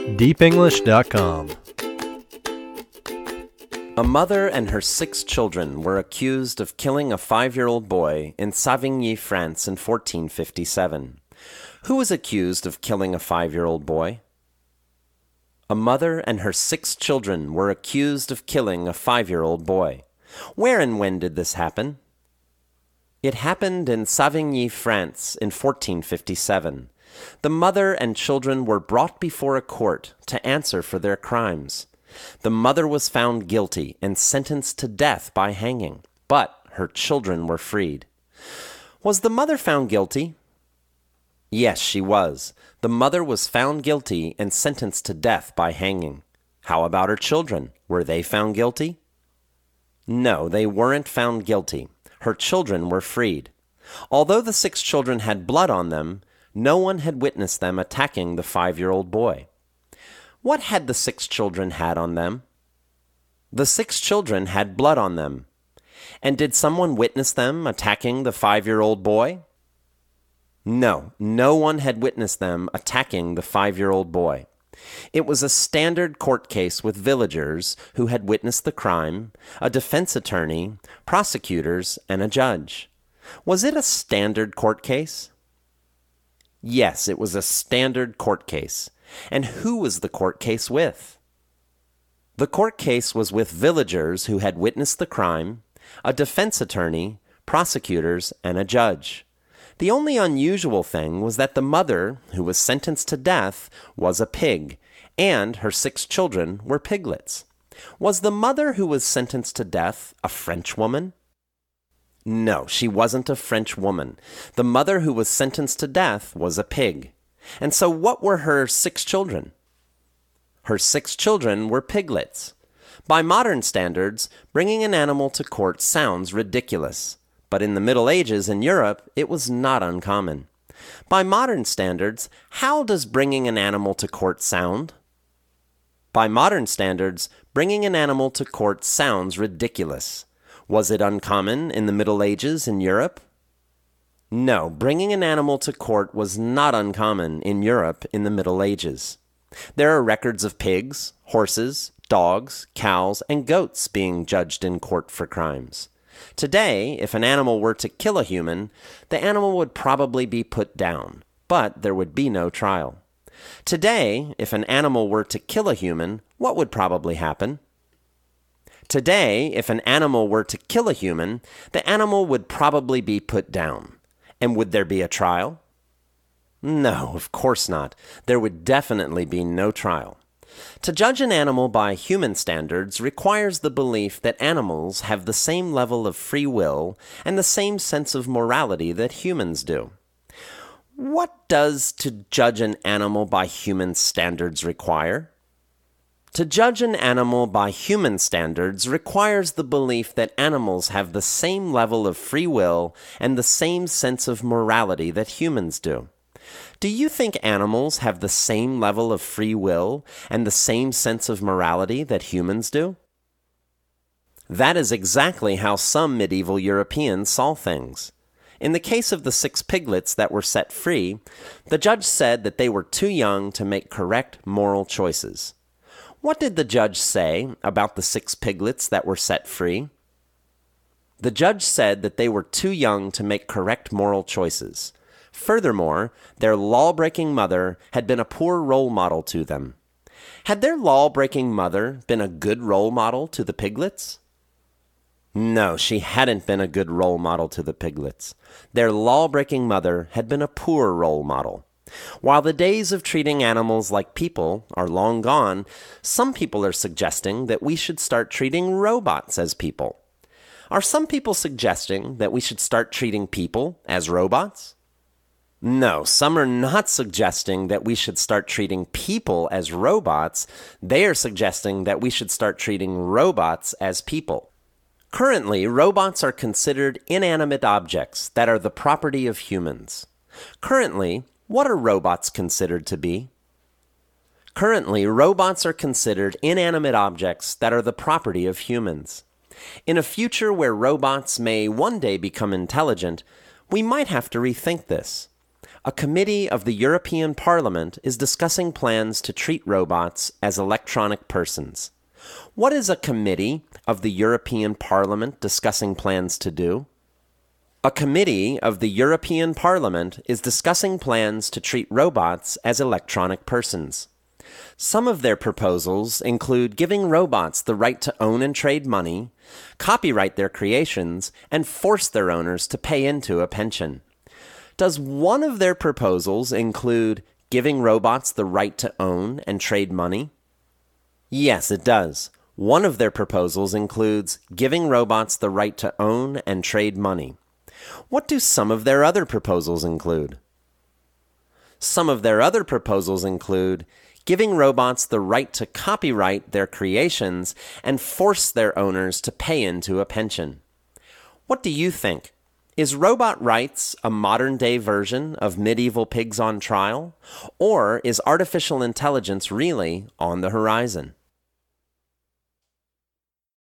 deepenglish.com. A mother and her 6 children were accused of killing a 5-year-old boy in Savigny, France in 1457. Who was accused of killing a 5-year-old boy? A mother and her 6 children were accused of killing a 5-year-old boy. Where and when did this happen? It happened in Savigny, France in 1457. The mother and children were brought before a court to answer for their crimes. The mother was found guilty and sentenced to death by hanging, but her children were freed. Was the mother found guilty? Yes, she was. The mother was found guilty and sentenced to death by hanging. How about her children? Were they found guilty? No, they weren't found guilty. Her children were freed. Although the 6 children had blood on them, no one had witnessed them attacking the 5-year-old boy. What had the 6 children had on them? The 6 children had blood on them. And did someone witness them attacking the 5-year-old boy? No, no one had witnessed them attacking the 5-year-old boy. It was a standard court case with villagers who had witnessed the crime, a defense attorney, prosecutors, and a judge. Was it a standard court case? Yes, it was a standard court case. And who was the court case with? The court case was with villagers who had witnessed the crime, a defense attorney, prosecutors, and a judge. The only unusual thing was that the mother, who was sentenced to death, was a pig, and her 6 children were piglets. Was the mother who was sentenced to death a French woman? No, she wasn't a French woman. The mother who was sentenced to death was a pig. And so what were her 6 children? Her 6 children were piglets. By modern standards, bringing an animal to court sounds ridiculous. But in the Middle Ages in Europe, it was not uncommon. By modern standards, how does bringing an animal to court sound? By modern standards, bringing an animal to court sounds ridiculous. Was it uncommon in the Middle Ages in Europe? No, bringing an animal to court was not uncommon in Europe in the Middle Ages. There are records of pigs, horses, dogs, cows, and goats being judged in court for crimes. Today, if an animal were to kill a human, the animal would probably be put down, but there would be no trial. Today, if an animal were to kill a human, what would probably happen? Today, if an animal were to kill a human, the animal would probably be put down. And would there be a trial? No, of course not. There would definitely be no trial. To judge an animal by human standards requires the belief that animals have the same level of free will and the same sense of morality that humans do. What does to judge an animal by human standards require? To judge an animal by human standards requires the belief that animals have the same level of free will and the same sense of morality that humans do. Do you think animals have the same level of free will and the same sense of morality that humans do? That is exactly how some medieval Europeans saw things. In the case of the 6 piglets that were set free, the judge said that they were too young to make correct moral choices. What did the judge say about the 6 piglets that were set free? The judge said that they were too young to make correct moral choices. Furthermore, their law-breaking mother had been a poor role model to them. Had their law-breaking mother been a good role model to the piglets? No, she hadn't been a good role model to the piglets. Their law-breaking mother had been a poor role model. While the days of treating animals like people are long gone, some people are suggesting that we should start treating robots as people. Are some people suggesting that we should start treating people as robots? No, some are not suggesting that we should start treating people as robots. They are suggesting that we should start treating robots as people. Currently, robots are considered inanimate objects that are the property of humans. Currently, what are robots considered to be? Currently, robots are considered inanimate objects that are the property of humans. In a future where robots may one day become intelligent, we might have to rethink this. A committee of the European Parliament is discussing plans to treat robots as electronic persons. What is a committee of the European Parliament discussing plans to do? A committee of the European Parliament is discussing plans to treat robots as electronic persons. Some of their proposals include giving robots the right to own and trade money, copyright their creations, and force their owners to pay into a pension. Does one of their proposals include giving robots the right to own and trade money? Yes, it does. One of their proposals includes giving robots the right to own and trade money. What do some of their other proposals include? Some of their other proposals include giving robots the right to copyright their creations and force their owners to pay into a pension. What do you think? Is robot rights a modern-day version of medieval pigs on trial? Or is artificial intelligence really on the horizon?